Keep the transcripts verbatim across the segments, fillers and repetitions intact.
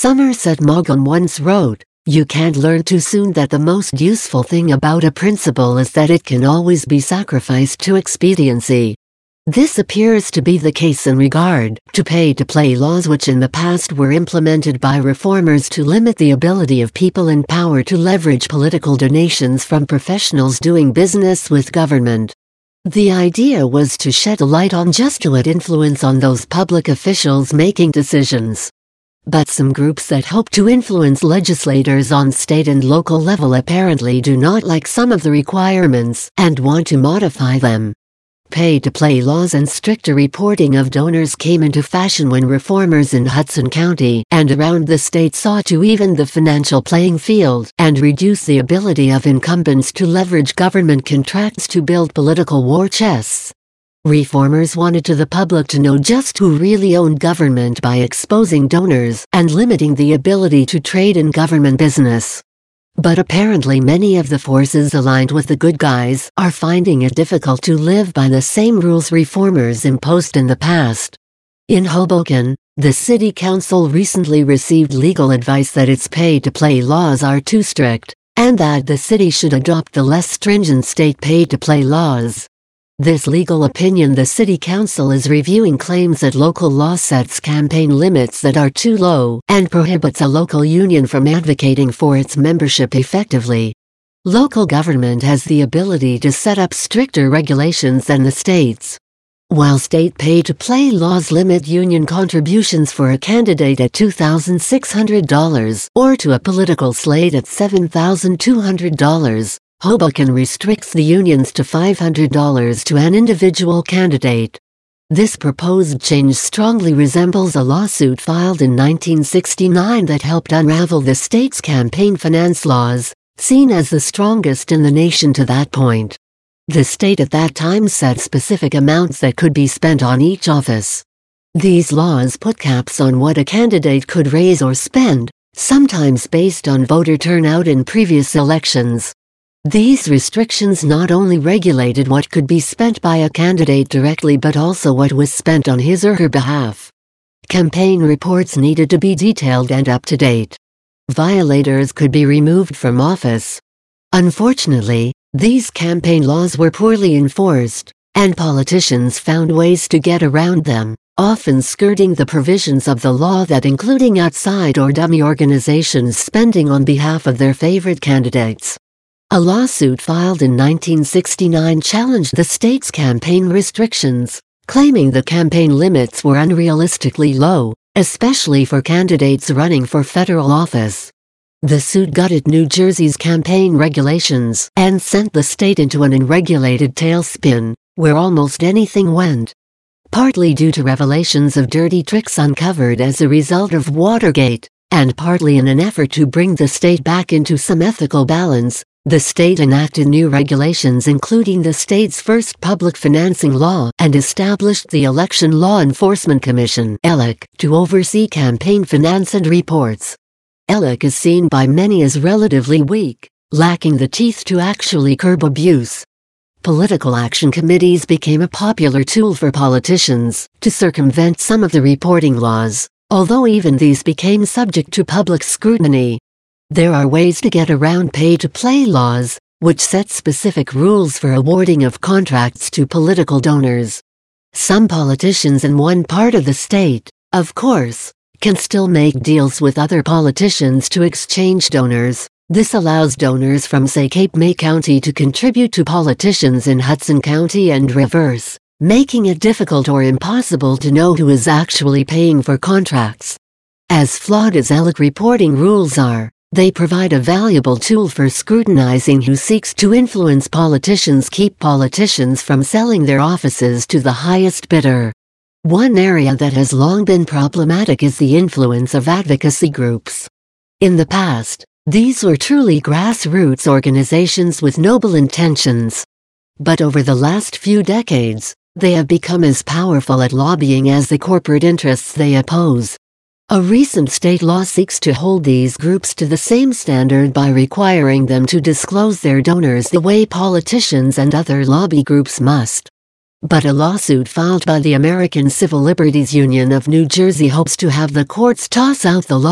Somerset Maugham once wrote, "You can't learn too soon that the most useful thing about a principle is that it can always be sacrificed to expediency." This appears to be the case in regard to pay-to-play laws, which in the past were implemented by reformers to limit the ability of people in power to leverage political donations from professionals doing business with government. The idea was to shed a light on just what influence on those public officials making decisions. But some groups that hope to influence legislators on state and local level apparently do not like some of the requirements and want to modify them. Pay-to-play laws and stricter reporting of donors came into fashion when reformers in Hudson County and around the state sought to even the financial playing field and reduce the ability of incumbents to leverage government contracts to build political war chests. Reformers wanted to the public to know just who really owned government by exposing donors and limiting the ability to trade in government business. But apparently many of the forces aligned with the good guys are finding it difficult to live by the same rules reformers imposed in the past. In Hoboken, the city council recently received legal advice that its pay-to-play laws are too strict, and that the city should adopt the less stringent state pay-to-play laws. This legal opinion the city council is reviewing claims that local law sets campaign limits that are too low and prohibits a local union from advocating for its membership effectively. Local government has the ability to set up stricter regulations than the states. While state pay-to-play laws limit union contributions for a candidate at two thousand six hundred dollars or to a political slate at seven thousand two hundred dollars, Hoboken restricts the unions to five hundred dollars to an individual candidate. This proposed change strongly resembles a lawsuit filed in nineteen sixty-nine that helped unravel the state's campaign finance laws, seen as the strongest in the nation to that point. The state at that time set specific amounts that could be spent on each office. These laws put caps on what a candidate could raise or spend, sometimes based on voter turnout in previous elections. These restrictions not only regulated what could be spent by a candidate directly but also what was spent on his or her behalf. Campaign reports needed to be detailed and up to date. Violators could be removed from office. Unfortunately, these campaign laws were poorly enforced, and politicians found ways to get around them, often skirting the provisions of the law that including outside or dummy organizations spending on behalf of their favorite candidates. A lawsuit filed in nineteen sixty-nine challenged the state's campaign restrictions, claiming the campaign limits were unrealistically low, especially for candidates running for federal office. The suit gutted New Jersey's campaign regulations and sent the state into an unregulated tailspin, where almost anything went. Partly due to revelations of dirty tricks uncovered as a result of Watergate, and partly in an effort to bring the state back into some ethical balance, the state enacted new regulations including the state's first public financing law and established the Election Law Enforcement Commission (E L E C) to oversee campaign finance and reports. E L E C is seen by many as relatively weak, lacking the teeth to actually curb abuse. Political action committees became a popular tool for politicians to circumvent some of the reporting laws, although even these became subject to public scrutiny. There are ways to get around pay-to-play laws, which set specific rules for awarding of contracts to political donors. Some politicians in one part of the state, of course, can still make deals with other politicians to exchange donors. This allows donors from, say, Cape May County to contribute to politicians in Hudson County and reverse, making it difficult or impossible to know who is actually paying for contracts. As flawed as E L E C reporting rules are, they provide a valuable tool for scrutinizing who seeks to influence politicians, keep politicians from selling their offices to the highest bidder. One area that has long been problematic is the influence of advocacy groups. In the past, these were truly grassroots organizations with noble intentions. But over the last few decades, they have become as powerful at lobbying as the corporate interests they oppose. A recent state law seeks to hold these groups to the same standard by requiring them to disclose their donors the way politicians and other lobby groups must. But a lawsuit filed by the American Civil Liberties Union of New Jersey hopes to have the courts toss out the law,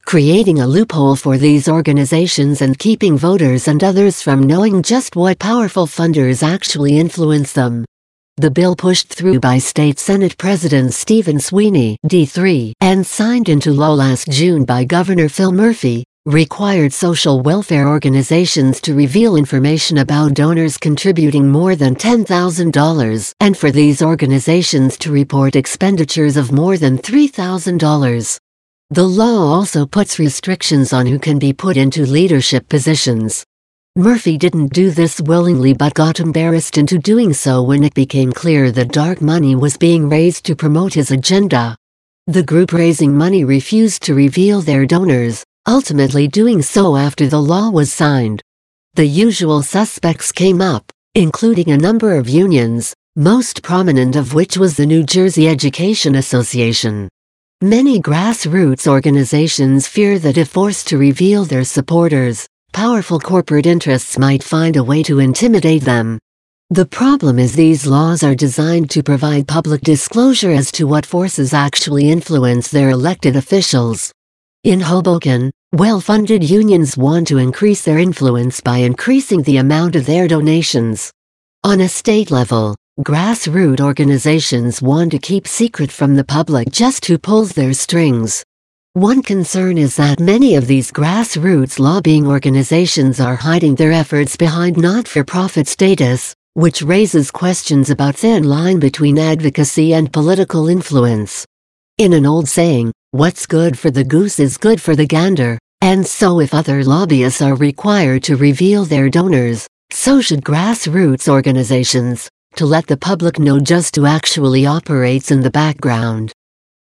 creating a loophole for these organizations and keeping voters and others from knowing just what powerful funders actually influence them. The bill pushed through by State Senate President Stephen Sweeney, D three, and signed into law last June by Governor Phil Murphy, required social welfare organizations to reveal information about donors contributing more than ten thousand dollars, and for these organizations to report expenditures of more than three thousand dollars. The law also puts restrictions on who can be put into leadership positions. Murphy didn't do this willingly but got embarrassed into doing so when it became clear that dark money was being raised to promote his agenda. The group raising money refused to reveal their donors, ultimately doing so after the law was signed. The usual suspects came up, including a number of unions, most prominent of which was the New Jersey Education Association. Many grassroots organizations fear that if forced to reveal their supporters, powerful corporate interests might find a way to intimidate them. The problem is these laws are designed to provide public disclosure as to what forces actually influence their elected officials. In Hoboken, well-funded unions want to increase their influence by increasing the amount of their donations. On a state level, grassroots organizations want to keep secret from the public just who pulls their strings. One concern is that many of these grassroots lobbying organizations are hiding their efforts behind not-for-profit status, which raises questions about thin line between advocacy and political influence. In an old saying, what's good for the goose is good for the gander, and so if other lobbyists are required to reveal their donors, so should grassroots organizations, to let the public know just who actually operates in the background.